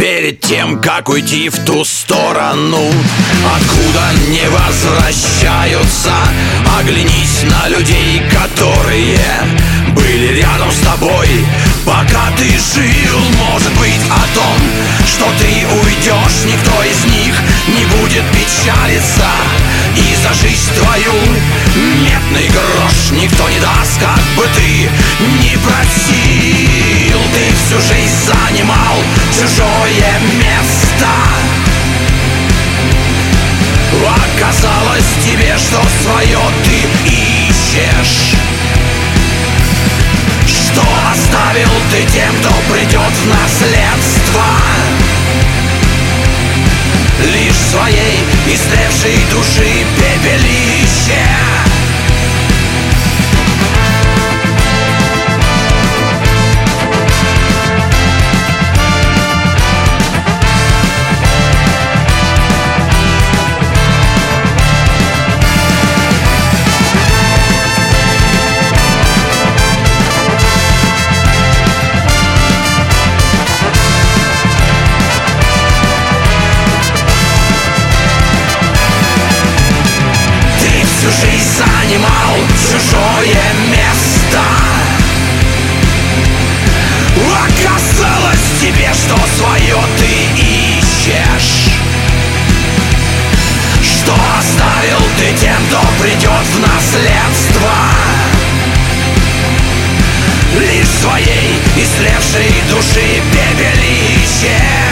перед тем, как уйти в ту сторону, откуда не возвращаются. Оглянись на людей, которые были рядом с тобой, пока ты жил. Может быть, о том, что ты уйдешь, никто из них не будет печалиться. И за жизнь твою медный грош никто не даст, как бы ты ни просил. Ты всю жизнь занимал чужое место. Оказалось тебе, что свое ты ищешь. Что оставил ты тем, кто придет в наследство? Лишь своей истлевшей души пепелище. Всю жизнь занимал чужое место. Оказалось тебе, что свое ты ищешь. Что оставил ты тем, кто придет в наследство? Лишь своей истлевшей души пепелище.